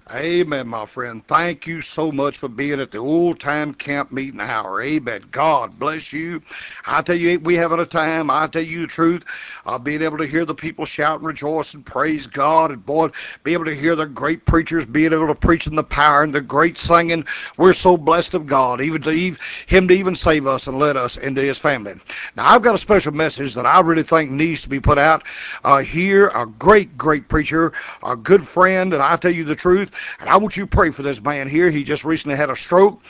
Amen, my friend. Thank you so much for being at the old time camp meeting hour. Amen. God bless you. I tell you, we having a time. I tell you the truth. Being able to hear the people shout and rejoice and praise God, and boy, be able to hear the great preachers being able to preach in the power and the great singing. We're so blessed of God, even to Him to even save us and let us into His family. Now, I've got a special message that I really think needs to be put out here. A great, great preacher, a good friend, and I tell you the truth. And I want you to pray for this man here. He just recently had a stroke,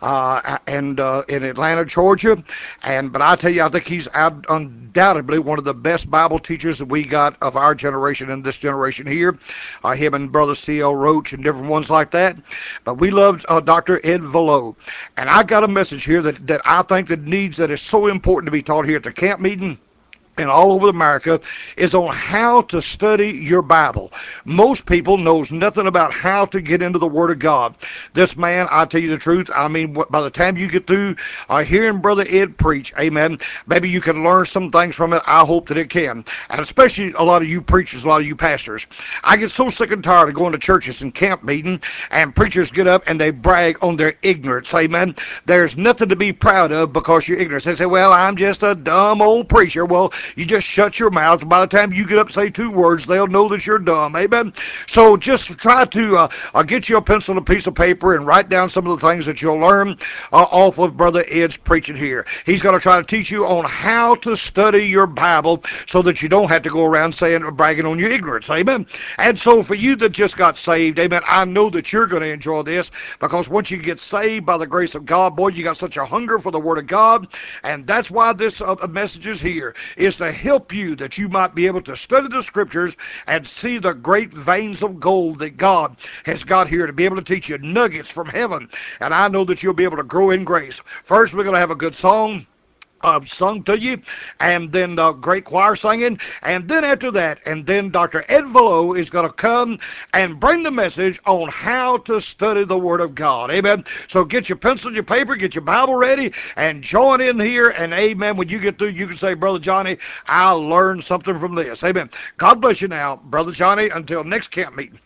and in Atlanta, Georgia. And but I tell you, I think he's undoubtedly one of the best Bible teachers that we got of our generation and this generation here. Him and Brother C.L. Roach and different ones like that. But we love Dr. Ed Velo. And I got a message here that I think that is so important to be taught here at the camp meeting and all over America, is on how to study your Bible. Most people knows nothing about how to get into the Word of God. This man, I tell you the truth, I mean, by the time you get through hearing Brother Ed preach, amen, maybe you can learn some things from it. I hope that it can. And especially a lot of you preachers, a lot of you pastors. I get so sick and tired of going to churches and camp meeting, and preachers get up and they brag on their ignorance, amen. There's nothing to be proud of because you're ignorant. They say, well, I'm just a dumb old preacher. Well, you just shut your mouth. By the time you get up and say two words, they'll know that you're dumb. Amen. So just try to get you a pencil and a piece of paper and write down some of the things that you'll learn off of Brother Ed's preaching here. He's going to try to teach you on how to study your Bible so that you don't have to go around saying or bragging on your ignorance. Amen. And so for you that just got saved, amen, I know that you're going to enjoy this because once you get saved by the grace of God, boy, you got such a hunger for the Word of God. And that's why this message is here, is to help you that you might be able to study the Scriptures and see the great veins of gold that God has got here to be able to teach you nuggets from heaven. And I know that you'll be able to grow in grace. First, we're going to have a good song sung to you, and then the great choir singing, and then after that, and then Dr. Ed Velo is going to come and bring the message on how to study the Word of God. Amen. So get your pencil, your paper, get your Bible ready, and join in here, and amen. When you get through, you can say, Brother Johnny, I learned something from this. Amen. God bless you now, Brother Johnny, until next camp meeting.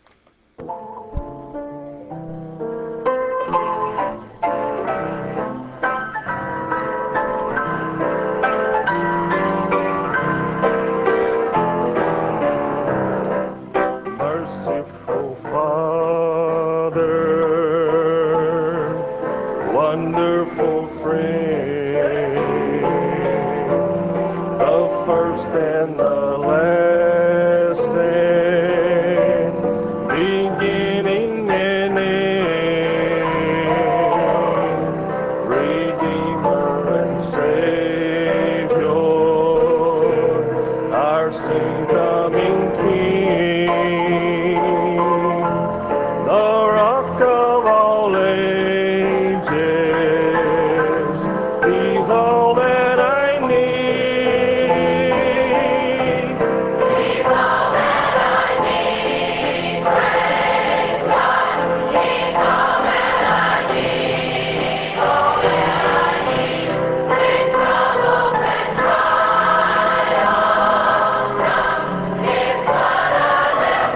Merciful Father, wonderful friend, the first and the last, and beginning and end, Redeemer and Savior, our soon coming King, the Rock of all ages. He's all that I need. He's all that I need. Praise God. He's all that I need. All that I need. When troubles and trials come, it's what I will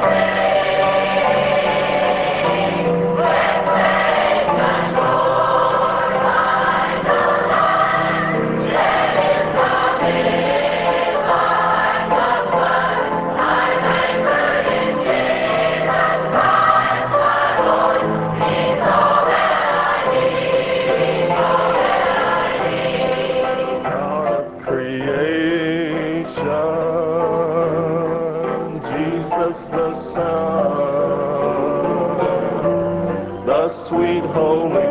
sing. When faith and glorify the light, let Him come in. Like the flood, I'm anchored in Jesus Christ, my Lord. He's all that I need, all that I need. God of creation, Jesus the Son, the sweet Holy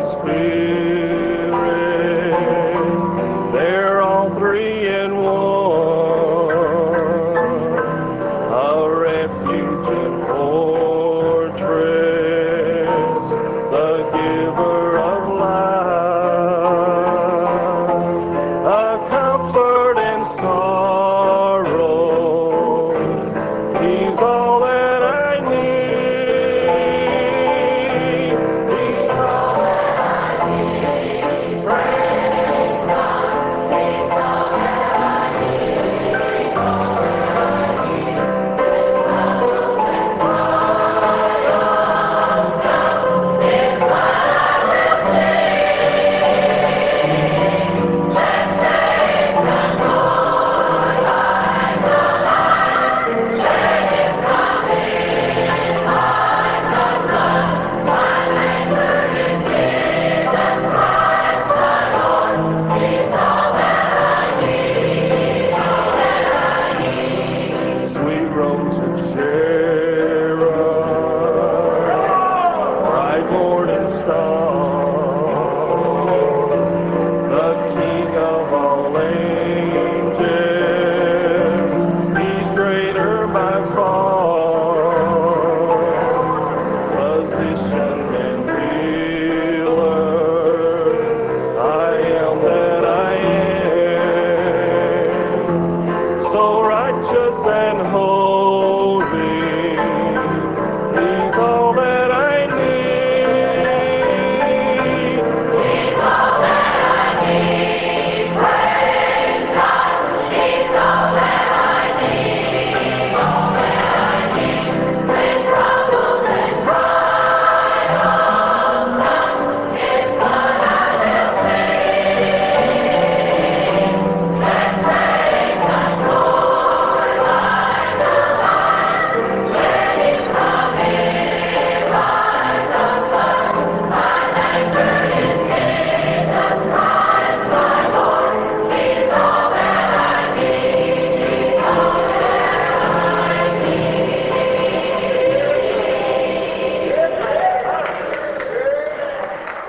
Spirit, they're all three in one, a refuge and fortress, the giver of life, a comfort in sorrow. He's all that I need. He's all that I need.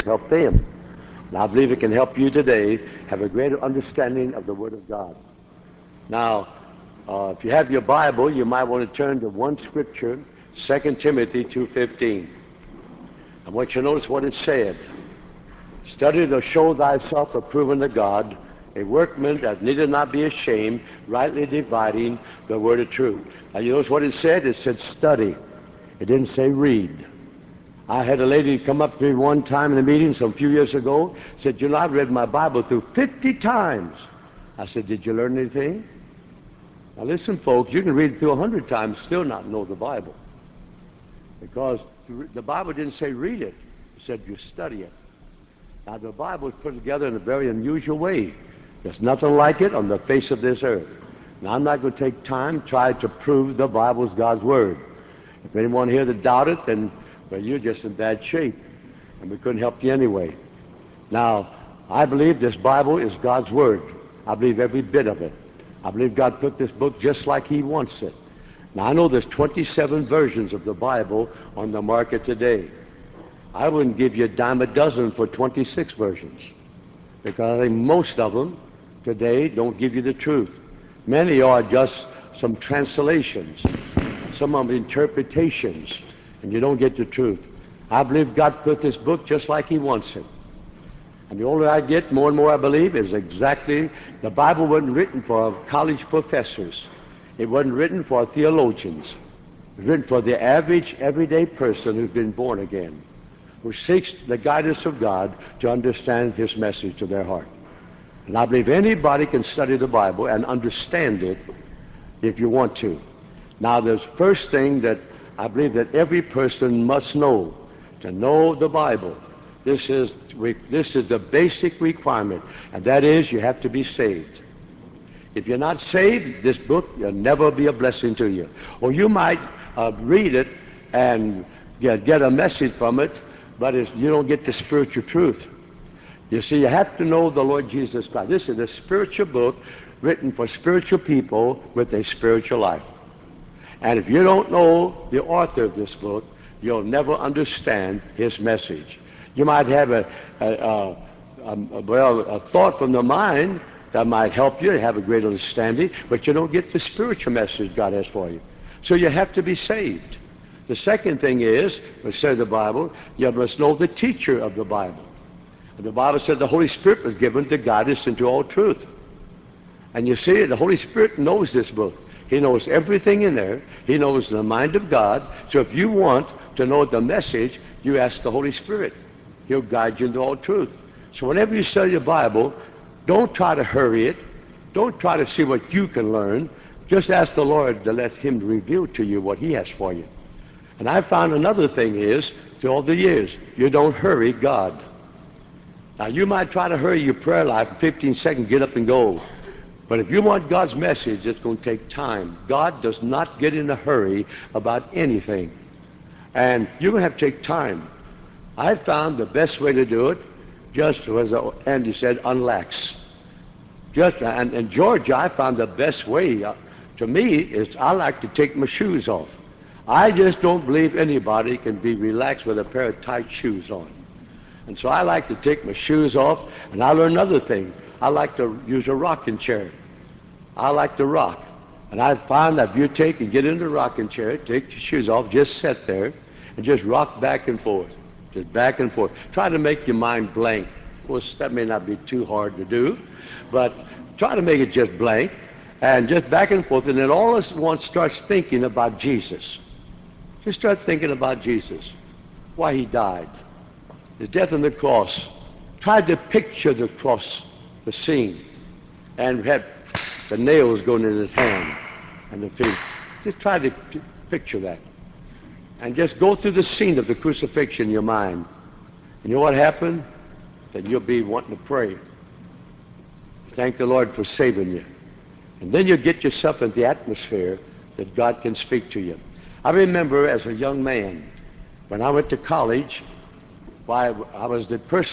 help them. And I believe it can help you today have a greater understanding of the Word of God. Now, if you have your Bible, you might want to turn to one scripture, 2 Timothy 2:15. I want you to notice what it said. Study to show thyself approved unto God, a workman that needed not be ashamed, rightly dividing the word of truth. Now you notice what it said? It said study. It didn't say read. I had a lady come up to me one time in a meeting some few years ago, said, you know, I've read my Bible through 50 times. I said, did you learn anything? Now listen, folks, you can read it through 100 times, still not know the Bible. Because the Bible didn't say read it. It said you study it. Now the Bible is put together in a very unusual way. There's nothing like it on the face of this earth. Now I'm not going to take time to try to prove the Bible is God's Word. If anyone here that doubt it, then well, you're just in bad shape, and we couldn't help you anyway. Now, I believe this Bible is God's Word. I believe every bit of it. I believe God put this book just like He wants it. Now, I know there's 27 versions of the Bible on the market today. I wouldn't give you a dime a dozen for 26 versions, because I think most of them today don't give you the truth. Many are just some translations, some of them interpretations, and you don't get the truth. I believe God put this book just like He wants it. And the older I get, more and more I believe is exactly, the Bible wasn't written for college professors. It wasn't written for theologians. It was written for the average, everyday person who's been born again, who seeks the guidance of God to understand His message to their heart. And I believe anybody can study the Bible and understand it if you want to. Now, the first thing that I believe that every person must know, to know the Bible, this is the basic requirement, and that is you have to be saved. If you're not saved, this book will never be a blessing to you. Or you might read it and get a message from it, but you don't get the spiritual truth. You see, you have to know the Lord Jesus Christ. This is a spiritual book written for spiritual people with a spiritual life. And if you don't know the author of this book, you'll never understand his message. You might have a thought from the mind that might help you to have a great understanding, but you don't get the spiritual message God has for you. So you have to be saved. The second thing is, let's say the Bible, you must know the teacher of the Bible. And the Bible said the Holy Spirit was given to guide us into all truth. And you see, the Holy Spirit knows this book. He knows everything in there. He knows the mind of God. So if you want to know the message, you ask the Holy Spirit. He'll guide you into all truth. So whenever you study the Bible, don't try to hurry it. Don't try to see what you can learn. Just ask the Lord to let Him reveal to you what He has for you. And I found another thing is, through all the years, you don't hurry God. Now, you might try to hurry your prayer life in 15 seconds, get up and go. But if you want God's message, it's going to take time. God does not get in a hurry about anything. And you're going to have to take time. I found the best way to do it, just as Andy said, unlax. And in Georgia, I found the best way, to me, is I like to take my shoes off. I just don't believe anybody can be relaxed with a pair of tight shoes on. And so I like to take my shoes off, and I learned another thing. I like to use a rocking chair. I like to rock. And I found that if you take and get in the rocking chair, take your shoes off, just sit there, and just rock back and forth. Just back and forth. Try to make your mind blank. Of course, that may not be too hard to do, but try to make it just blank, and just back and forth, and then all at once starts thinking about Jesus. Just start thinking about Jesus, why He died, His death on the cross. Try to picture the cross, the scene, and have the nails going in His hand and the feet. Just try to picture that. And just go through the scene of the crucifixion in your mind. And you know what happened? Then you'll be wanting to pray. Thank the Lord for saving you. And then you'll get yourself in the atmosphere that God can speak to you. I remember as a young man, when I went to college, I was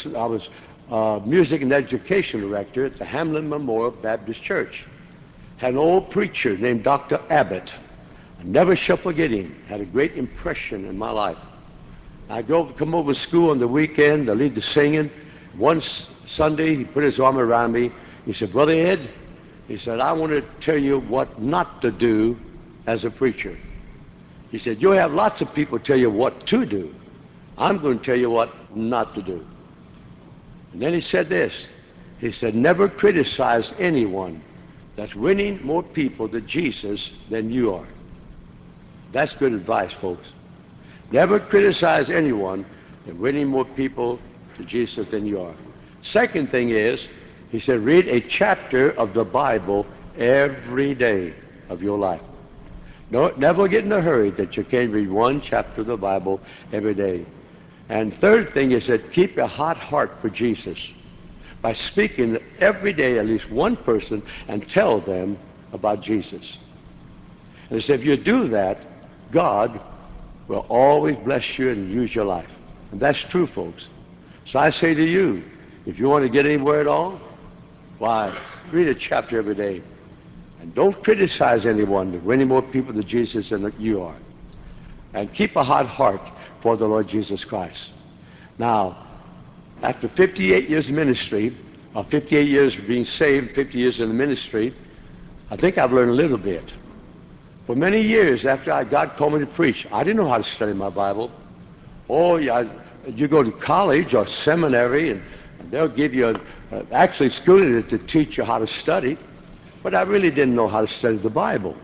music and education director at the Hamlin Memorial Baptist Church. Had an old preacher named Dr. Abbott. I never shall forget him. Had a great impression in my life. I come over to school on the weekend, I lead the singing. One Sunday, he put his arm around me. He said, Brother Ed, he said, I want to tell you what not to do as a preacher. He said, you'll have lots of people tell you what to do. I'm going to tell you what not to do. And then he said this. He said, never criticize anyone that's winning more people to Jesus than you are. That's good advice, folks. Never criticize anyone that's winning more people to Jesus than you are. Second thing is, he said, read a chapter of the Bible every day of your life. No, never get in a hurry that you can't read one chapter of the Bible every day. And third thing is that keep a hot heart for Jesus by speaking every day at least one person and tell them about Jesus. And he said, if you do that, God will always bless you and use your life. And that's true, folks. So I say to you, if you want to get anywhere at all, why, read a chapter every day. And don't criticize anyone that's winning more people to Jesus than you are. And keep a hot heart for the Lord Jesus Christ. Now, after 58 years of ministry, or 58 years of being saved, 50 years in the ministry, I think I've learned a little bit. For many years after God called me to preach, I didn't know how to study my Bible. Oh, yeah, you go to college or seminary, and they'll give you actually schooling to teach you how to study. But I really didn't know how to study the Bible.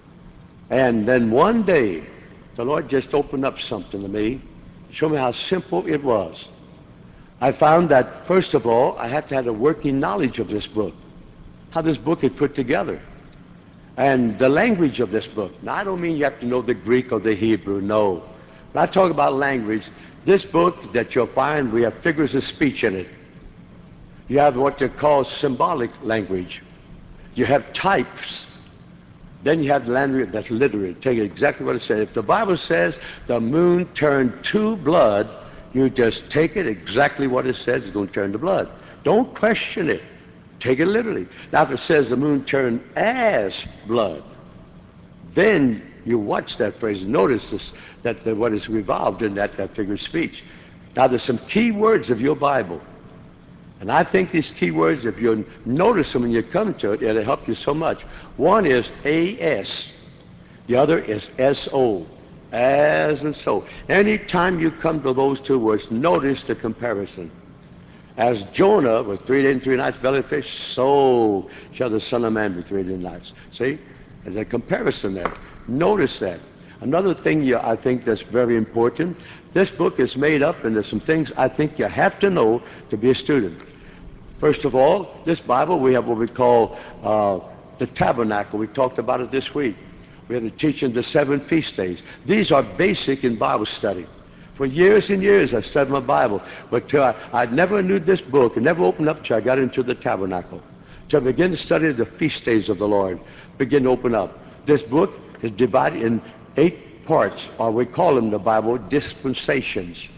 And then one day, the Lord just opened up something to me, showed me how simple it was. I found that, first of all, I had to have a working knowledge of this book, how this book is put together, and the language of this book. Now, I don't mean you have to know the Greek or the Hebrew, no. When I talk about language, this book that you'll find, we have figures of speech in it. You have what they call symbolic language. You have types. Then you have language that's literary. Take exactly what it says. If the Bible says the moon turned to blood, you just take it exactly what it says. It's going to turn to blood. Don't question it. Take it literally. Now, if it says the moon turned as blood, then you watch that phrase. Notice this, that what is revolved in that figure of speech. Now, there's some key words of your Bible. And I think these key words, if you notice them when you come to it, it'll help you so much. One is A-S. The other is S-O. As and so. Anytime you come to those two words, notice the comparison. As Jonah was 3 days and 3 nights belly of fish, so shall the Son of Man be 3 days and nights. See? There's a comparison there. Notice that. Another thing I think that's very important, this book is made up, and there's some things I think you have to know to be a student. First of all, this Bible, we have what we call the tabernacle. We talked about it this week. We have the teaching the 7 feast days. These are basic in Bible study. For years and years I studied my Bible, but I never knew this book. It never opened up till I got into the tabernacle. Till I began to study the feast days of the Lord, begin to open up. This book is divided in 8 parts, or we call them the Bible dispensations.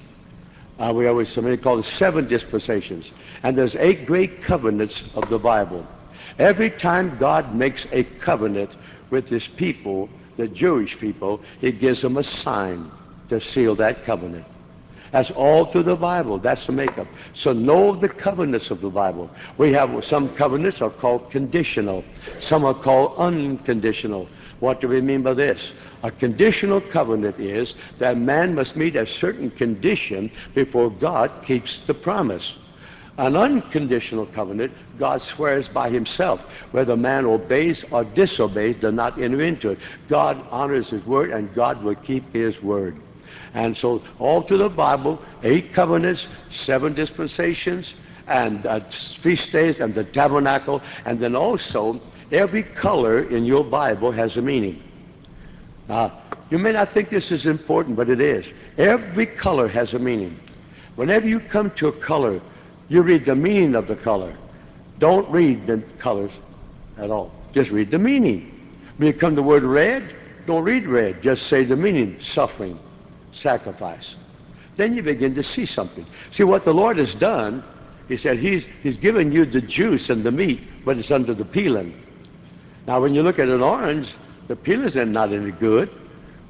Somebody call it 7 dispensations. And there's 8 great covenants of the Bible. Every time God makes a covenant with his people, the Jewish people, he gives them a sign to seal that covenant. That's all through the Bible. That's the makeup. So know the covenants of the Bible. We have some covenants are called conditional. Some are called unconditional. What do we mean by this? A conditional covenant is that man must meet a certain condition before God keeps the promise. An unconditional covenant, God swears by himself. Whether man obeys or disobeys, does not enter into it. God honors his word, and God will keep his word. And so all through the Bible, 8 covenants, 7 dispensations, and feast days, and the tabernacle, and then also every color in your Bible has a meaning. Now, you may not think this is important, but it is. Every color has a meaning. Whenever you come to a color, you read the meaning of the color. Don't read the colors at all. Just read the meaning. When you come to the word red, don't read red. Just say the meaning: suffering, sacrifice. Then you begin to see something. See what the Lord has done. He said he's given you the juice and the meat, but it's under the peeling. Now when you look at an orange, the peel is not any good,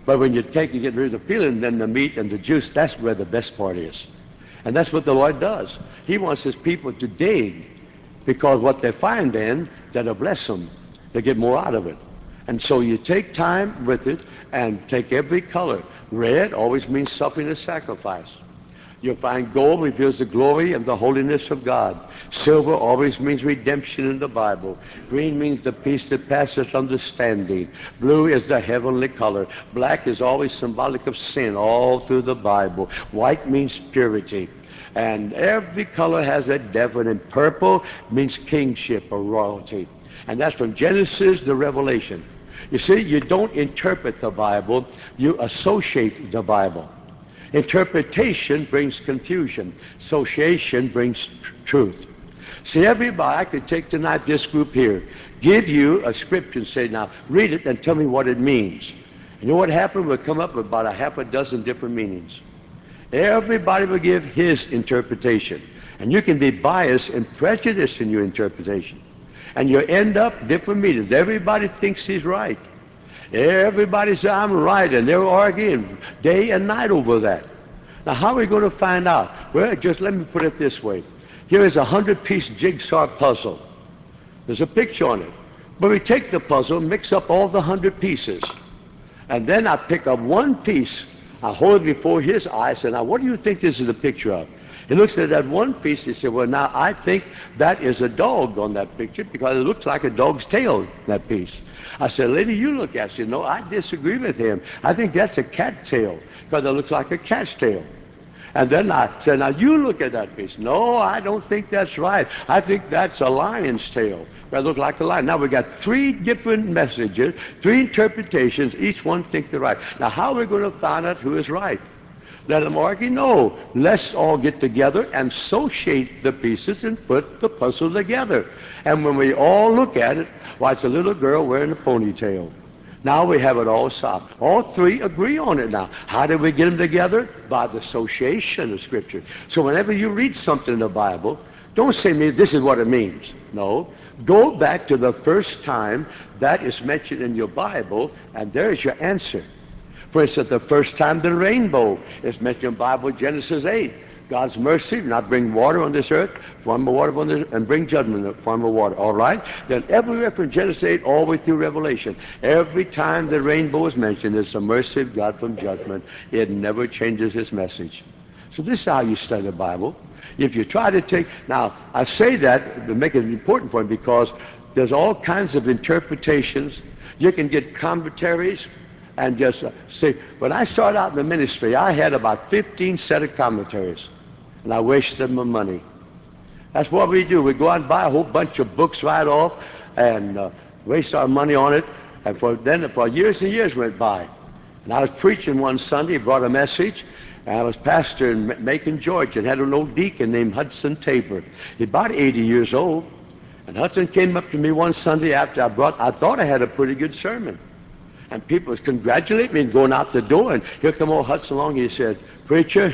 But when you take and get rid of the peeling, then the meat and the juice, that's where the best part is. And that's what the Lord does. He wants his people to dig, because what they find then, that'll bless them. They get more out of it. And so you take time with it and take every color. Red always means suffering and sacrifice. You'll find gold reveals the glory and the holiness of God. Silver always means redemption in the Bible. Green means the peace that passes understanding. Blue is the heavenly color. Black is always symbolic of sin all through the Bible. White means purity. And every color has a definite. Purple means kingship or royalty. And that's from Genesis to Revelation. You see, you don't interpret the Bible, you associate the Bible. Interpretation brings confusion. Association brings truth. See, everybody, I could take tonight this group here, give you a scripture and say, now, read it and tell me what it means. You know what happened? We'll come up with about a half a dozen different meanings. Everybody will give his interpretation. And you can be biased and prejudiced in your interpretation. And you end up different meanings. Everybody thinks he's right. Everybody says, I'm right, and they're arguing day and night over that. Now, how are we going to find out? Well, just let me put it this way. Here is a 100-piece jigsaw puzzle. There's a picture on it. But we take the puzzle, mix up all the 100 pieces, and then I pick up one piece, I hold it before his eyes, and now, what do you think this is a picture of? He looks at that one piece, he said, well, now, I think that is a dog on that picture because it looks like a dog's tail, that piece. I said, lady, you look at it. She said, no, I disagree with him. I think that's a cat tail because it looks like a cat's tail. And then I said, now you look at that piece. No, I don't think that's right. I think that's a lion's tail. That looks like a lion. Now we got three different messages, three interpretations. Each one thinks they're right. Now how are we going to find out who is right? Let them argue? No. Let's all get together and associate the pieces and put the puzzle together. And when we all look at it, why, it's a little girl wearing a ponytail. Now we have it all solved. All three agree on it now. How did we get them together? By the association of Scripture. So whenever you read something in the Bible, don't say to me, this is what it means. No. Go back to the first time that is mentioned in your Bible, and there's your answer. For instance, the first time the rainbow is mentioned in the Bible, Genesis 8. God's mercy, not bring water on this earth, form of water on this earth, and bring judgment in the form of water. All right? Then everywhere from Genesis 8 all the way through Revelation, every time the rainbow is mentioned, it's the mercy of God from judgment. It never changes its message. So this is how you study the Bible. If you try to take, now I say that to make it important for you because there's all kinds of interpretations. You can get commentaries and just say, when I started out in the ministry, I had about 15 set of commentaries, and I wasted my money. That's what we do. We go out and buy a whole bunch of books right off and waste our money on it, and for years and years went by. And I was preaching one Sunday, brought a message, and I was pastor in Macon, Georgia, and had an old deacon named Hudson Tabor. He's about 80 years old, and Hudson came up to me one Sunday after I thought I had a pretty good sermon. And people was congratulating me and going out the door. And here come old Hudson along. He said, preacher,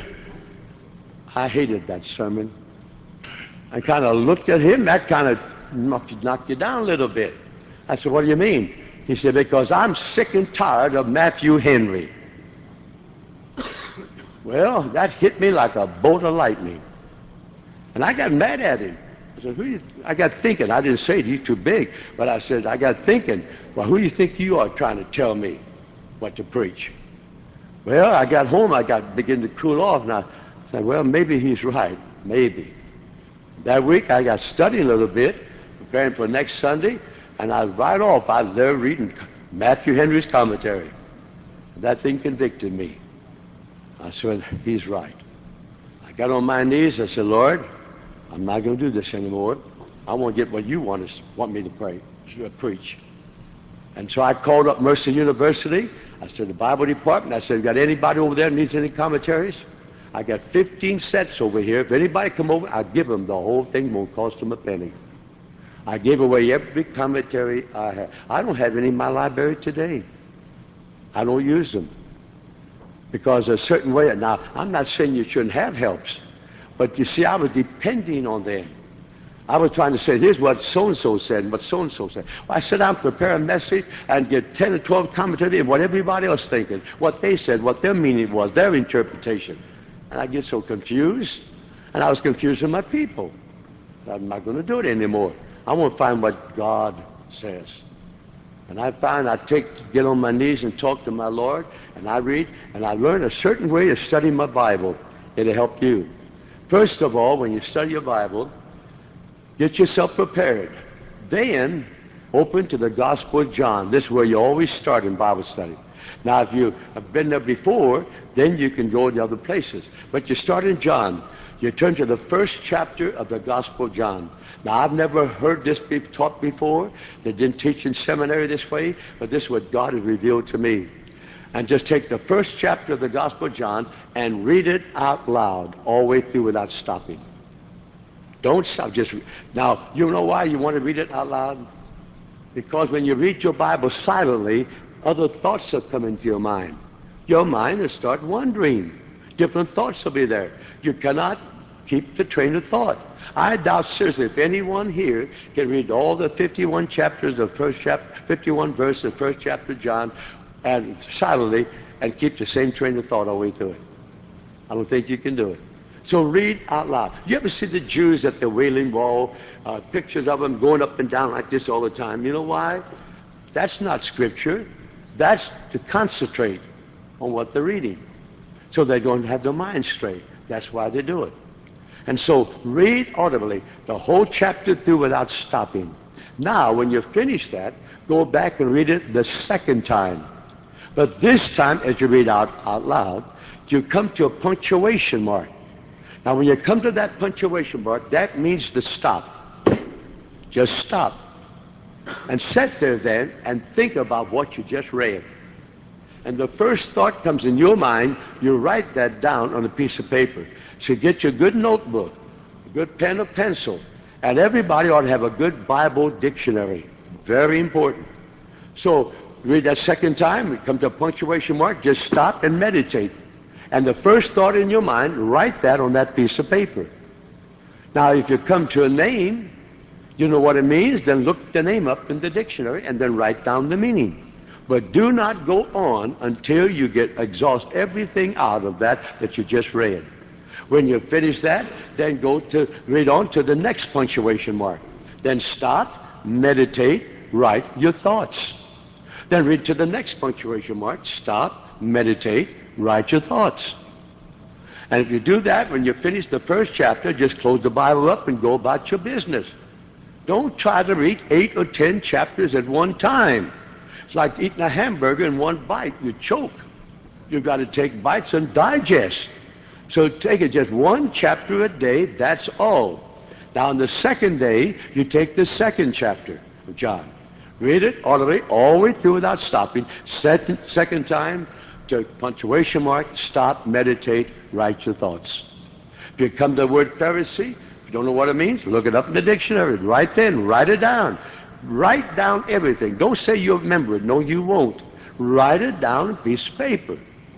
I hated that sermon. I kind of looked at him. That kind of knocked you down a little bit. I said, what do you mean? He said, because I'm sick and tired of Matthew Henry. Well, that hit me like a bolt of lightning. And I got mad at him. I said, I got thinking. I didn't say it, he's too big. But I said, I got thinking, well, who do you think you are trying to tell me what to preach? Well, I got home, I began to cool off, and I said, well, maybe he's right, maybe. That week, I got studying a little bit, preparing for next Sunday, and I was right off, I was there reading Matthew Henry's commentary. That thing convicted me. I said, he's right. I got on my knees, I said, Lord, I'm not going to do this anymore. I want to get what you want me to preach. And so I called up Mercy University. I said, the Bible department. I said, got anybody over there needs any commentaries? I got 15 sets over here. If anybody come over, I'll give them the whole thing. Won't cost them a penny. I gave away every commentary I had. I don't have any in my library today. I don't use them. Because a certain way, now, I'm not saying you shouldn't have helps. But you see, I was depending on them. I was trying to say, here's what so-and-so said and what so-and-so said. Well, I sit down, prepare a message, and get 10 or 12 commentaries of what everybody else thinking, what they said, what their meaning was, their interpretation. And I get so confused, and I was confusing my people. I'm not going to do it anymore. I want to find what God says. And I find get on my knees and talk to my Lord, and I read, and I learn a certain way to study my Bible. It'll help you. First of all, when you study your Bible, get yourself prepared. Then, open to the Gospel of John. This is where you always start in Bible study. Now, if you have been there before, then you can go to other places. But you start in John. You turn to the first chapter of the Gospel of John. Now, I've never heard this be taught before. They didn't teach in seminary this way, but this is what God has revealed to me. And just take the first chapter of the Gospel of John and read it out loud all the way through without stopping. Don't stop. Now, you know why you want to read it out loud? Because when you read your Bible silently, other thoughts will come into your mind. Your mind will start wandering. Different thoughts will be there. You cannot keep the train of thought. I doubt seriously if anyone here can read all the 51 chapters of first chapter, 51 verses of first chapter of John, and silently, and keep the same train of thought all the way through it. I don't think you can do it. So read out loud. You ever see the Jews at the Wailing Wall, pictures of them going up and down like this all the time? You know why? That's not Scripture. That's to concentrate on what they're reading. So they don't have their mind straight. That's why they do it. And so read audibly the whole chapter through without stopping. Now, when you finish that, go back and read it the second time. But this time, as you read out loud, you come to a punctuation mark. Now, when you come to that punctuation mark, that means to stop. Just stop. And sit there then and think about what you just read. And the first thought comes in your mind, you write that down on a piece of paper. So get your good notebook, a good pen or pencil, and everybody ought to have a good Bible dictionary. Very important. So read that second time, we come to a punctuation mark, just stop and meditate. And the first thought in your mind, write that on that piece of paper. Now, if you come to a name, you know what it means, then look the name up in the dictionary and then write down the meaning. But do not go on until you exhaust everything out of that you just read. When you finish that, then read on to the next punctuation mark. Then stop, meditate, write your thoughts. Then read to the next punctuation mark, stop, meditate, write your thoughts. And if you do that, when you finish the first chapter, just close the Bible up and go about your business. Don't try to read 8 or 10 chapters at one time. It's like eating a hamburger in one bite. You choke. You've got to take bites and digest. So take it just one chapter a day, that's all. Now on the second day, you take the second chapter of John. Read it all the way through without stopping. Second time, to punctuation mark, stop, meditate, write your thoughts. If you come to the word Pharisee, if you don't know what it means, look it up in the dictionary. Right then, write it down. Write down everything. Don't say you'll remember it. No, you won't. Write it down on a piece of paper.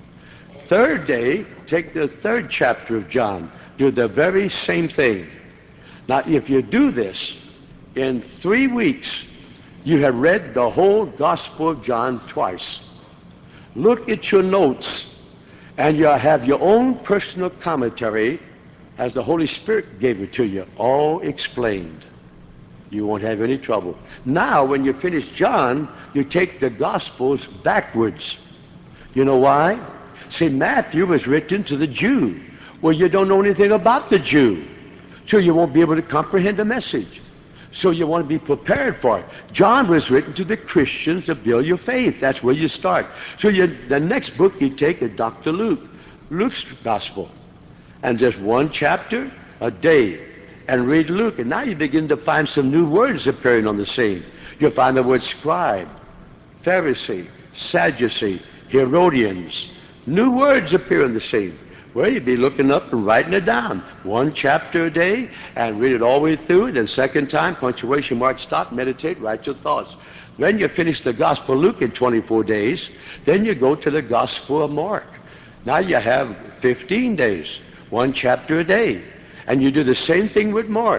Third day, take the third chapter of John. Do the very same thing. Now, if you do this, in 3 weeks, you have read the whole Gospel of John twice. Look at your notes, and you'll have your own personal commentary as the Holy Spirit gave it to you, all explained. You won't have any trouble. Now, when you finish John, you take the Gospels backwards. You know why? See, Matthew was written to the Jew. Well, you don't know anything about the Jew, so you won't be able to comprehend the message. So you want to be prepared for it. John was written to the Christians to build your faith. That's where you start. So the next book you take is Dr. Luke, Luke's Gospel. And just one chapter a day. And read Luke. And now you begin to find some new words appearing on the scene. You'll find the word scribe, Pharisee, Sadducee, Herodians. New words appear on the scene. Well, you'd be looking up and writing it down. One chapter a day, and read it all the way through. Then second time, punctuation mark, stop, meditate, write your thoughts. Then you finish the Gospel of Luke in 24 days. Then you go to the Gospel of Mark. Now you have 15 days, one chapter a day. And you do the same thing with Mark.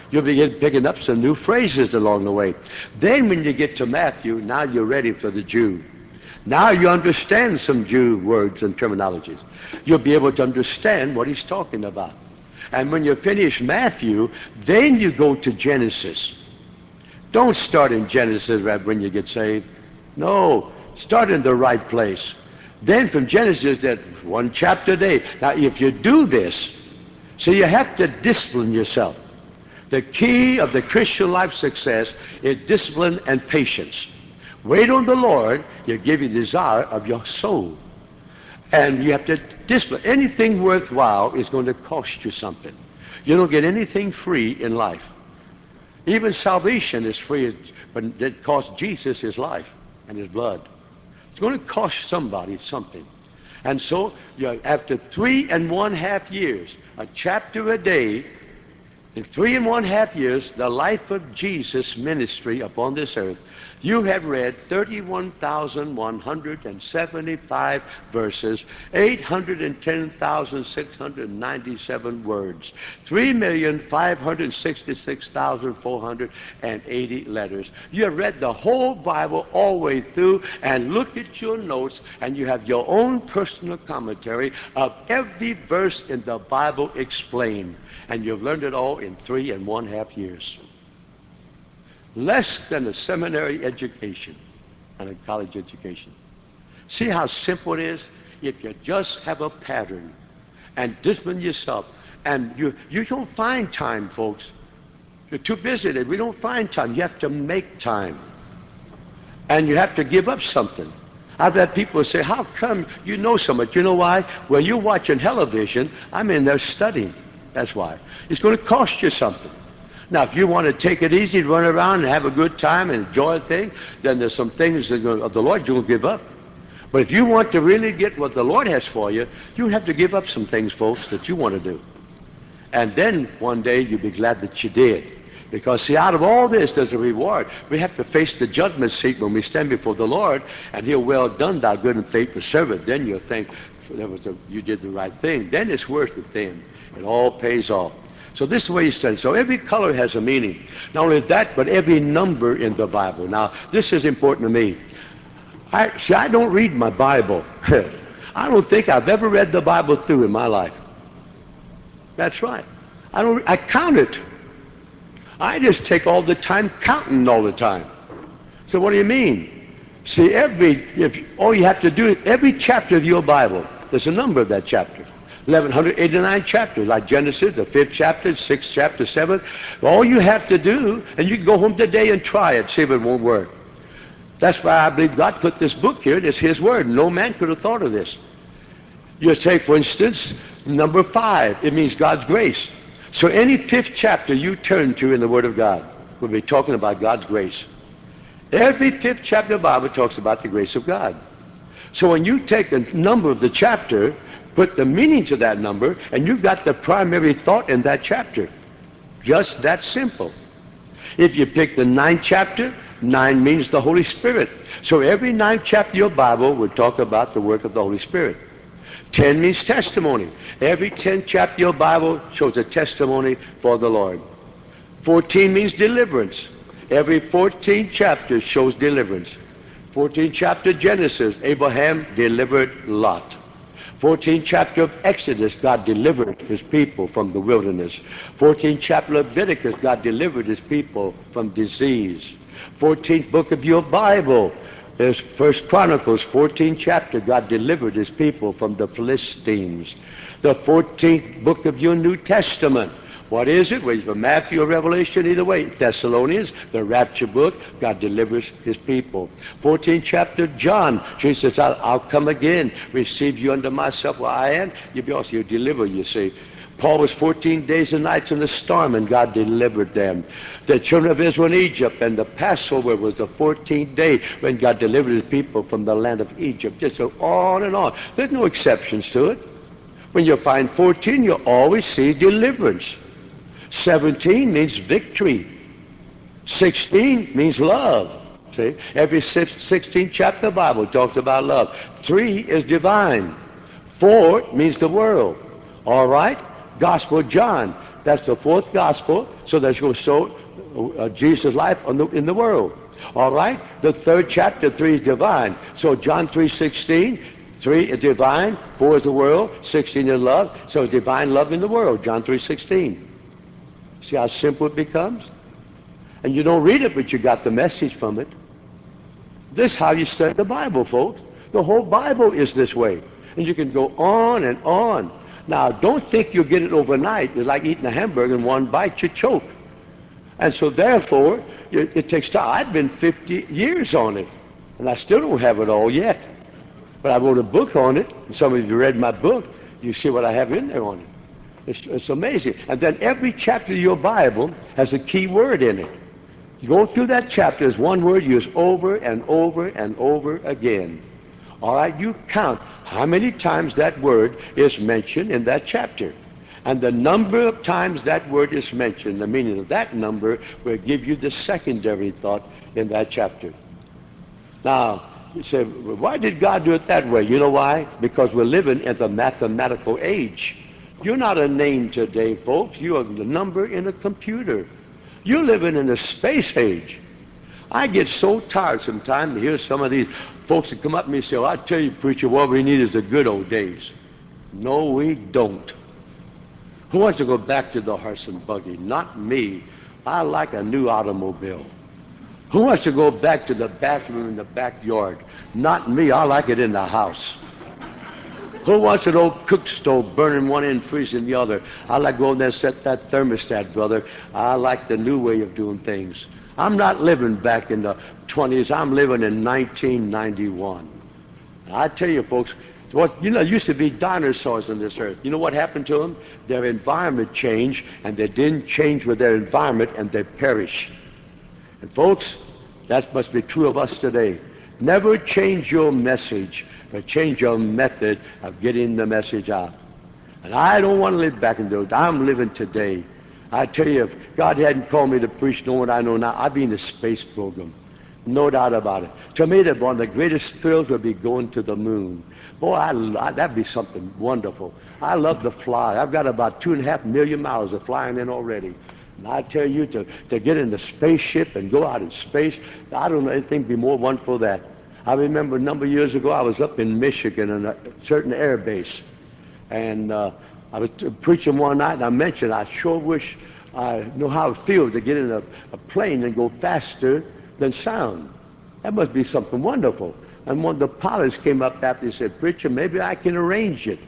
You'll begin picking up some new phrases along the way. Then when you get to Matthew, now you're ready for the Jew. Now you understand some Jew words and terminologies. You'll be able to understand what he's talking about. And when you finish Matthew, then you go to Genesis. Don't start in Genesis right when you get saved. No, start in the right place. Then from Genesis, that one chapter a day. Now, if you do this, so you have to discipline yourself. The key of the Christian life success is discipline and patience. Wait on the Lord, He'll give you the desire of your soul. And you have to discipline. Anything worthwhile is going to cost you something. You don't get anything free in life. Even salvation is free, but it cost Jesus his life and his blood. It's going to cost somebody something. And so, after 3.5 years, a chapter a day, in 3.5 years, the life of Jesus' ministry upon this earth, you have read 31,175 verses, 810,697 words, 3,566,480 letters. You have read the whole Bible all the way through and looked at your notes, and you have your own personal commentary of every verse in the Bible explained. And you've learned it all in 3.5 years. Less than a seminary education and a college education. See how simple it is? If you just have a pattern and discipline yourself, and you don't find time, folks. You're too busy. We don't find time. You have to make time. And you have to give up something. I've had people say, how come you know so much? You know why? Well, you're watching television. I'm in there studying. That's why. It's going to cost you something. Now, if you want to take it easy, run around and have a good time and enjoy a thing, then there's some things of the Lord you'll give up. But if you want to really get what the Lord has for you, you have to give up some things, folks, that you want to do. And then one day you'll be glad that you did. Because, see, out of all this, there's a reward. We have to face the judgment seat when we stand before the Lord, and He'll, well done, thou good and faithful servant. Then you'll think, you did the right thing. Then it's worth it then. It all pays off. So this is the way you study. So every color has a meaning. Not only that, but every number in the Bible. Now, this is important to me. I don't read my Bible. I don't think I've ever read the Bible through in my life. That's right. I count it. I just take all the time counting all the time. So what do you mean? See, all you have to do, every chapter of your Bible, there's a number of that chapter. 1,189 chapters, like Genesis, the 5th chapter, 6th chapter, 7th. All you have to do, and you can go home today and try it, see if it won't work. That's why I believe God put this book here. It's His Word. No man could have thought of this. You take, for instance, number 5. It means God's grace. So any 5th chapter you turn to in the Word of God will be talking about God's grace. Every 5th chapter of the Bible talks about the grace of God. So when you take the number of the chapter, put the meaning to that number, and you've got the primary thought in that chapter. Just that simple. If you pick the 9th chapter, 9 means the Holy Spirit. So every 9th chapter of your Bible will talk about the work of the Holy Spirit. 10 means testimony. Every 10th chapter of your Bible shows a testimony for the Lord. 14 means deliverance. Every 14th chapter shows deliverance. 14th chapter Genesis, Abraham delivered Lot. 14th chapter of Exodus, God delivered his people from the wilderness. 14th chapter of Leviticus, God delivered his people from disease. 14th book of your Bible, there's 1 Chronicles, 14th chapter, God delivered his people from the Philistines. The 14th book of your New Testament, what is it? Well, it's from Matthew or Revelation, either way. Thessalonians, the rapture book, God delivers his people. 14th chapter, John, Jesus says, I'll come again, receive you unto myself where I am. You'll deliver, you see. Paul was 14 days and nights in the storm, and God delivered them. The children of Israel in Egypt, and the Passover was the 14th day when God delivered his people from the land of Egypt. Just so on and on. There's no exceptions to it. When you find 14, you always see deliverance. 17 means victory. 16 means love. See, every 16th chapter of the Bible talks about love. 3 is divine. 4 means the world. All right? Gospel of John. That's the fourth gospel. So that's going to show Jesus' life in the world. All right? The third chapter, 3 is divine. So John 3:16, 3 is divine, 4 is the world, 16 is love. So divine love in the world, John 3:16. See how simple it becomes? And you don't read it, but you got the message from it. This is how you study the Bible, folks. The whole Bible is this way. And you can go on and on. Now, don't think you'll get it overnight. It's like eating a hamburger in one bite, you choke. And so therefore, it takes time. I've been 50 years on it, and I still don't have it all yet. But I wrote a book on it, and some of you read my book. You see what I have in there on it. It's amazing. And then every chapter of your Bible has a key word in it. You go through that chapter, there's one word used over and over and over again. All right, you count how many times that word is mentioned in that chapter. And the number of times that word is mentioned, the meaning of that number, will give you the secondary thought in that chapter. Now, you say, well, why did God do it that way? You know why? Because we're living in the mathematical age. You're not a name today, folks. You are the number in a computer. You're living in a space age. I get so tired sometimes to hear some of these folks that come up to me and say, well, I tell you, preacher, what we need is the good old days. No, we don't. Who wants to go back to the horse and buggy? Not me. I like a new automobile. Who wants to go back to the bathroom in the backyard? Not me. I like it in the house. Who wants an old cook stove burning one end, freezing the other? I like going there and set that thermostat, brother. I like the new way of doing things. I'm not living back in the 20s. I'm living in 1991. I tell you, folks, used to be dinosaurs on this earth. You know what happened to them? Their environment changed, and they didn't change with their environment, and they perished. And folks, that must be true of us today. Never change your message, but change your method of getting the message out. And I don't want to live back in those. I'm living today. I tell you, if God hadn't called me to preach knowing what I know now, I'd be in the space program. No doubt about it. To me, one of the greatest thrills would be going to the moon. Boy, that'd be something wonderful. I love to fly. I've got about 2.5 million miles of flying in already. And I tell you, to get in the spaceship and go out in space, I don't know anything be more wonderful than that. I remember a number of years ago, I was up in Michigan in a certain air base. And I was preaching one night, and I mentioned I sure wish I knew how it feels to get in a plane and go faster than sound. That must be something wonderful. And one of the pilots came up after and said, preacher, maybe I can arrange it.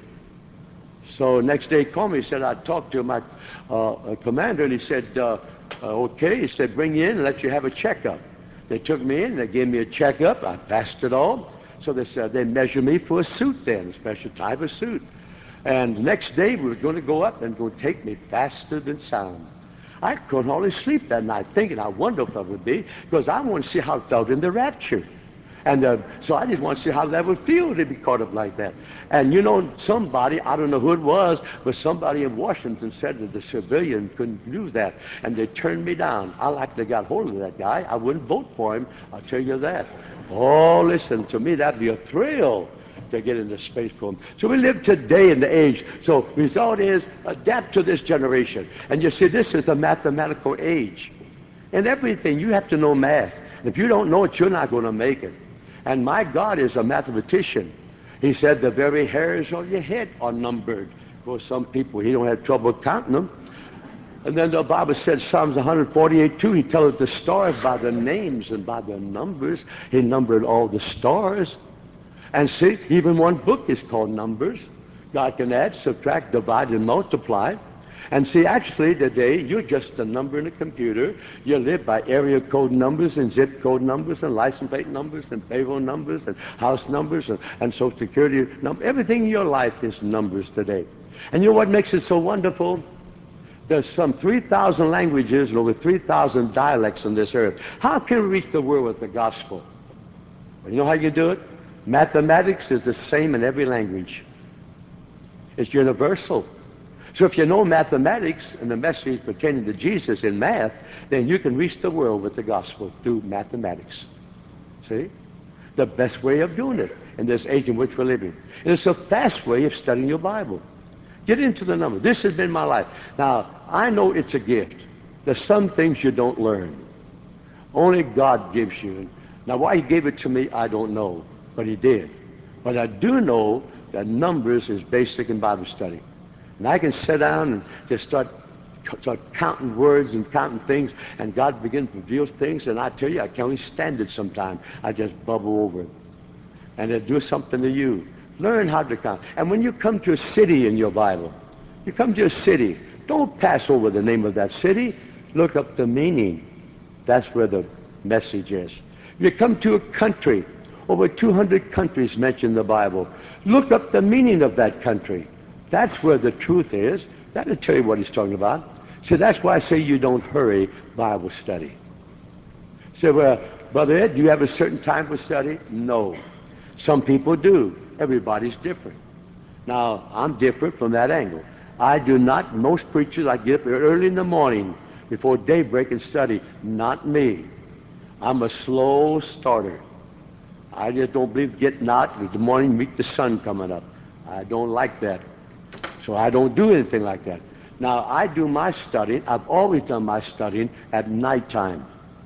So next day he called me, he said, I talked to my commander, and he said, okay. He said, bring you in and let you have a checkup. They took me in, they gave me a checkup, I passed it all. So they said, they measured me for a suit then, a special type of suit. And the next day we were going to go up and go take me faster than sound. I couldn't hardly sleep that night thinking how wonderful it would be, because I wanted to see how it felt in the rapture. And so I just want to see how that would feel to be caught up like that. And you know, somebody, I don't know who it was, but somebody in Washington said that the civilian couldn't do that. And they turned me down. I like to got hold of that guy. I wouldn't vote for him, I'll tell you that. Oh, listen, to me that'd be a thrill to get into space program. So we live today in the age. So result is adapt to this generation. And you see, this is a mathematical age. And everything, you have to know math. If you don't know it, you're not going to make it. And my God is a mathematician. He said the very hairs on your head are numbered. For some people, he don't have trouble counting them. And then the Bible said, Psalms 148:2, he tells us the stars by the names and by the numbers. He numbered all the stars. And see, even one book is called Numbers. God can add, subtract, divide, and multiply. And see, actually today, you're just a number in a computer. You live by area code numbers and zip code numbers and license plate numbers and payroll numbers and house numbers and social security numbers. Everything in your life is numbers today. And you know what makes it so wonderful? There's some 3,000 languages and over 3,000 dialects on this earth. How can we reach the world with the gospel? Well, you know how you do it? Mathematics is the same in every language. It's universal. So if you know mathematics and the message pertaining to Jesus in math, then you can reach the world with the gospel through mathematics. See? The best way of doing it in this age in which we're living. And it's a fast way of studying your Bible. Get into the number. This has been my life. Now, I know it's a gift. There's some things you don't learn. Only God gives you. Now, why he gave it to me, I don't know, but he did. But I do know that numbers is basic in Bible study. And I can sit down and just start counting words and counting things, and God begins to reveal things, and I tell you, I can't only stand it sometimes. I just bubble over it. And it'll do something to you. Learn how to count. And when you come to a city in your Bible, you come to a city, don't pass over the name of that city. Look up the meaning. That's where the message is. You come to a country, over 200 countries mentioned in the Bible. Look up the meaning of that country. That's where the truth is. That'll tell you what he's talking about. So that's why I say you don't hurry Bible study. So, well, Brother Ed, do you have a certain time for study? No. Some people do. Everybody's different. Now, I'm different from that angle. I do not, most preachers, I get up early in the morning before daybreak and study. Not me. I'm a slow starter. I just don't believe getting out in the morning, meet the sun coming up. I don't like that. So I don't do anything like that. Now, I do my studying. I've always done my studying at nighttime.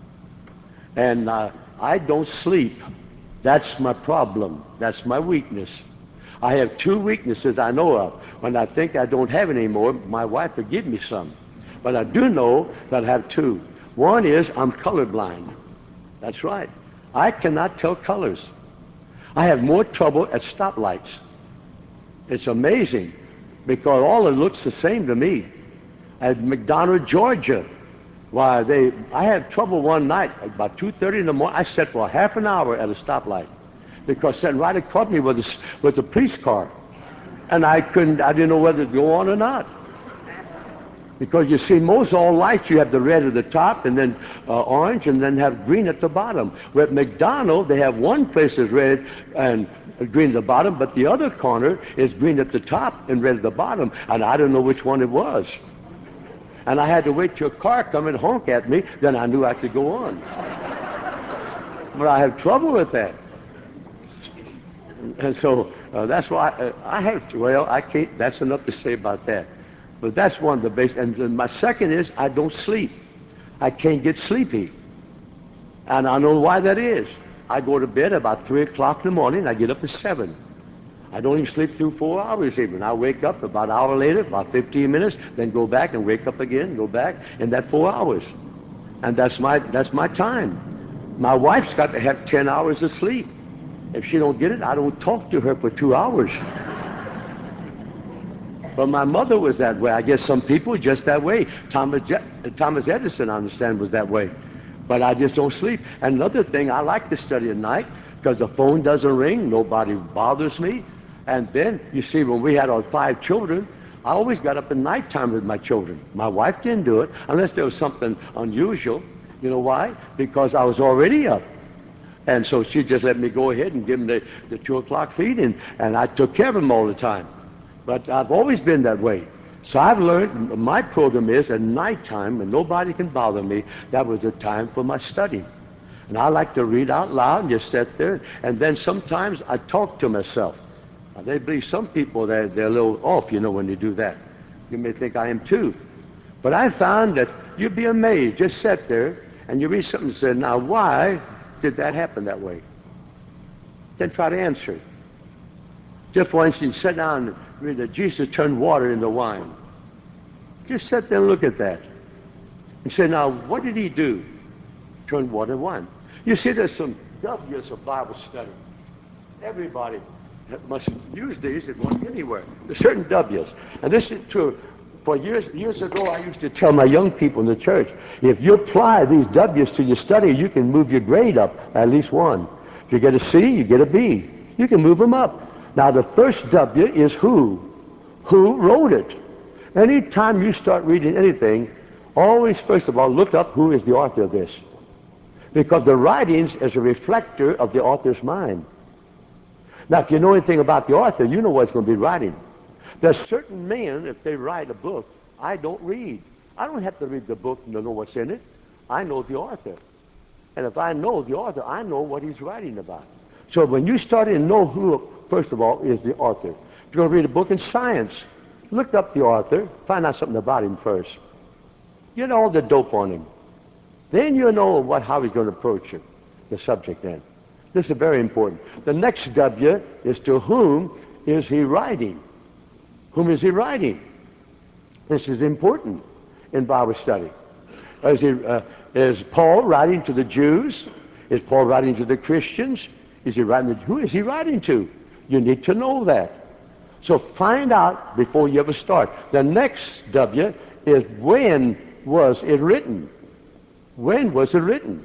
And I don't sleep. That's my problem. That's my weakness. I have two weaknesses I know of. When I think I don't have any more, my wife will give me some. But I do know that I have two. One is I'm colorblind. That's right. I cannot tell colors. I have more trouble at stoplights. It's amazing because all it looks the same to me. At McDonough, Georgia, I had trouble one night about 2:30 in the morning. I sat for half an hour at a stoplight because that rider caught me with the police car, and I didn't know whether to go on or not. Because you see, most all lights, you have the red at the top and then orange and then have green at the bottom. Where at McDonald's, they have one place is red and green at the bottom, but the other corner is green at the top and red at the bottom, and I didn't know which one it was. And I had to wait till a car come and honk at me, then I knew I could go on. But I have trouble with that. And so that's why I can't, that's enough to say about that. But that's one of the basic. And then my second is I don't sleep. I can't get sleepy. And I know why that is. I go to bed about 3 o'clock in the morning. I get up at 7. I don't even sleep through 4 hours even. I wake up about an hour later, about 15 minutes, then go back and wake up again, go back, and that 4 hours. And that's my time. My wife's got to have 10 hours of sleep. If she don't get it, I don't talk to her for 2 hours. But my mother was that way. I guess some people are just that way. Thomas Edison, I understand, was that way. But I just don't sleep. And another thing, I like to study at night because the phone doesn't ring. Nobody bothers me. And then, you see, when we had our 5 children, I always got up at nighttime with my children. My wife didn't do it unless there was something unusual. You know why? Because I was already up. And so she just let me go ahead and give them the 2 o'clock feeding, and I took care of them all the time. But I've always been that way. So I've learned my program is at nighttime, and nobody can bother me. That was the time for my study. And I like to read out loud and just sit there. And then sometimes I talk to myself. Now, they believe some people, they're a little off, when you do that. You may think I am too. But I found that you'd be amazed. Just sit there and you read something and say, now why did that happen that way? Then try to answer it. Just for instance, sit down and read that Jesus turned water into wine. Just sit there and look at that. And say, now, what did he do? Turn water into wine. You see, there's some W's of Bible study. Everybody must use these if going anywhere. There's certain W's. And this is true. For years ago, I used to tell my young people in the church, if you apply these W's to your study, you can move your grade up at least one. If you get a C, you get a B. You can move them up. Now, the first W is who. Who wrote it? Anytime you start reading anything, always, first of all, look up who is the author of this. Because the writings is a reflector of the author's mind. Now, if you know anything about the author, you know what it's going to be writing. There's certain men, if they write a book, I don't read. I don't have to read the book to know what's in it. I know the author. And if I know the author, I know what he's writing about. So when you start to know who, first of all, is the author. If you're going to read a book in science, Look up the author, find out something about him first. Get all the dope on him. Then you know how he's going to approach it, the subject then. This is very important. The next W is to whom is he writing? Whom is he writing? This is important in Bible study. Is Paul writing to the Jews? Is Paul writing to the Christians? Who is he writing to? You need to know that. So find out before you ever start. The next W is when was it written? When was it written?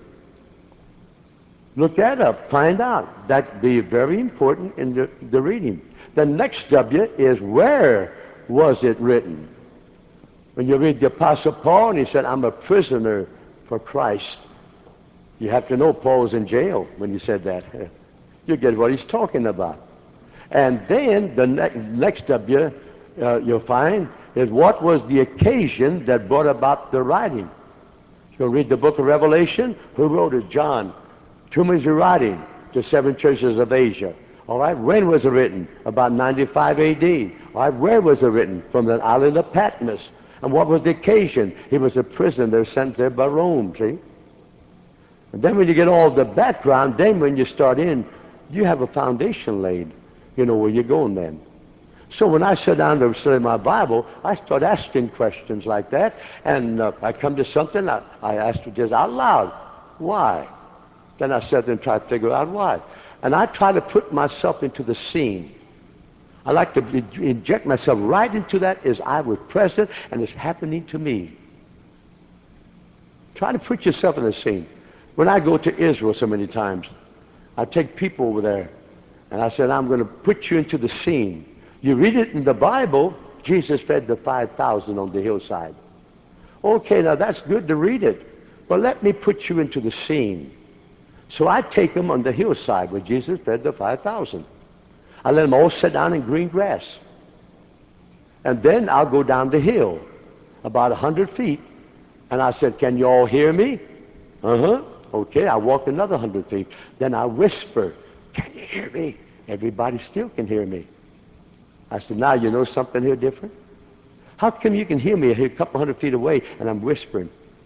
Look that up. Find out. That'd be very important in the reading. The next W is where was it written? When you read the Apostle Paul, and he said, I'm a prisoner for Christ. You have to know Paul was in jail when he said that. You get what he's talking about. And then the next W you'll find is what was the occasion that brought about the writing. So read the book of Revelation. Who wrote it? John. To whom is he writing? To 7 churches of Asia. All right, when was it written? About 95 A.D. All right, where was it written? From the island of Patmos. And what was the occasion? He was a prisoner sent there by Rome, see? And then when you get all the background, then when you start in, you have a foundation laid. You know where you're going then. So when I sit down to study my Bible, I start asking questions like that, and I come to something, I ask it just out loud. Why? Then I sit there and try to figure out why. And I try to put myself into the scene. I like to inject myself right into that as I was present and it's happening to me. Try to put yourself in the scene. When I go to Israel so many times, I take people over there and I said, I'm going to put you into the scene. You read it in the Bible, Jesus fed the 5,000 on the hillside. Okay, now that's good to read it, but let me put you into the scene. So I take them on the hillside where Jesus fed the 5,000. I let them all sit down in green grass. And then I'll go down the hill about 100 feet, and I said, can you all hear me? Uh-huh. Okay, I walk another 100 feet. Then I whisper, can you hear me? Everybody still can hear me. I said, now you know something here different? How come you can hear me here a couple 100 feet away and I'm whispering?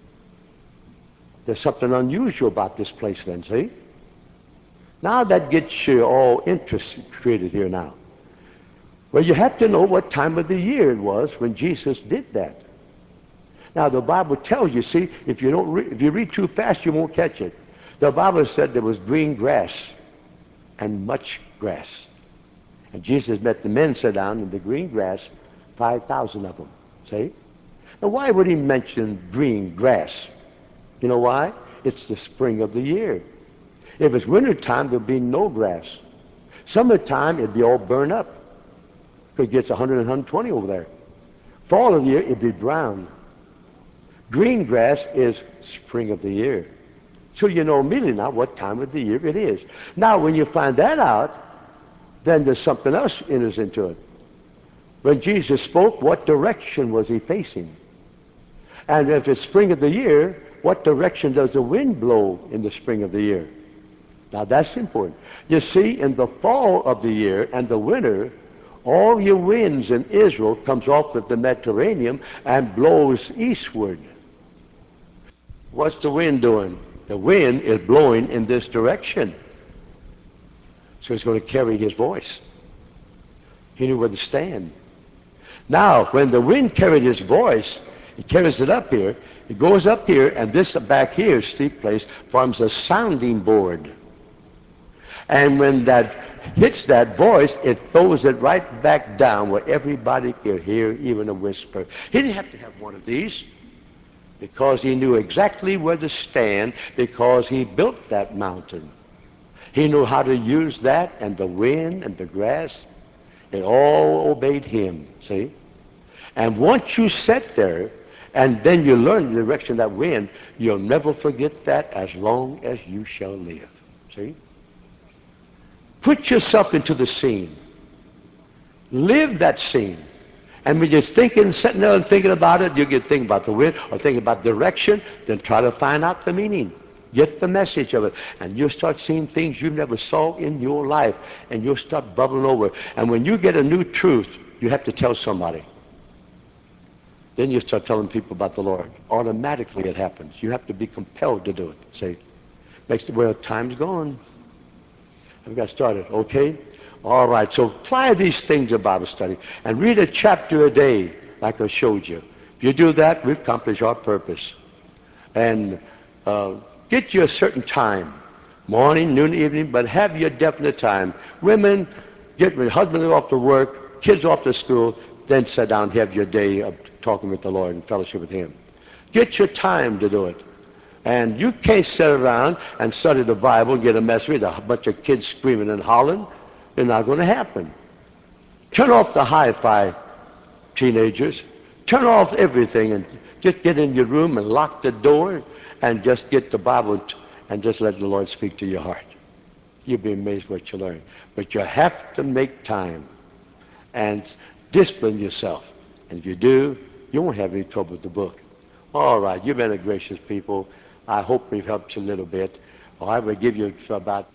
There's something unusual about this place then, see? Now that gets you all interest created here now. Well, you have to know what time of the year it was when Jesus did that. Now the Bible tells you, see, if you read too fast, you won't catch it. The Bible said there was green grass and much grass. And Jesus met the men sit down in the green grass, 5,000 of them, see? Now why would he mention green grass? You know why? It's the spring of the year. If it's wintertime, there'll be no grass. Summertime, it'd be all burned up. It gets 100 and 120 over there. Fall of the year, it'd be brown. Green grass is spring of the year. So you know immediately now what time of the year it is. Now, when you find that out, then there's something else enters into it. When Jesus spoke, what direction was he facing? And if it's spring of the year, what direction does the wind blow in the spring of the year? Now that's important. You see, in the fall of the year and the winter, all your winds in Israel comes off of the Mediterranean and blows eastward. What's the wind doing? The wind is blowing in this direction. So it's going to carry his voice. He knew where to stand. Now, when the wind carried his voice, he carries it up here. It goes up here, and this back here, steep place, forms a sounding board. And when that hits that voice, it throws it right back down where everybody could hear even a whisper. He didn't have to have one of these because he knew exactly where to stand because he built that mountain. He knew how to use that and the wind and the grass. It all obeyed him, see? And once you sit there and then you learn the direction of that wind, you'll never forget that as long as you shall live, see? Put yourself into the scene. Live that scene. And when you're thinking, sitting there and thinking about it, you get thinking about the wind or thinking about direction, then try to find out the meaning. Get the message of it. And you'll start seeing things you never saw in your life. And you'll start bubbling over. And when you get a new truth, you have to tell somebody. Then you start telling people about the Lord. Automatically it happens. You have to be compelled to do it. Say, makes the well, time's gone. I've got started. Okay? All right. So apply these things to Bible study and read a chapter a day, like I showed you. If you do that, we've accomplished our purpose. And get you a certain time, morning, noon, evening, but have your definite time. Women, get your husband off to work, kids off to school, then sit down and have your day of talking with the Lord and fellowship with Him. Get your time to do it. And you can't sit around and study the Bible and get a message with a bunch of kids screaming and hollering. It's not going to happen. Turn off the hi-fi, teenagers. Turn off everything and just get in your room and lock the door and just get the Bible and just let the Lord speak to your heart. You'll be amazed what you learn. But you have to make time and discipline yourself. And if you do, you won't have any trouble with the book. All right, you've been a gracious people. I hope we've helped you a little bit. I will give you about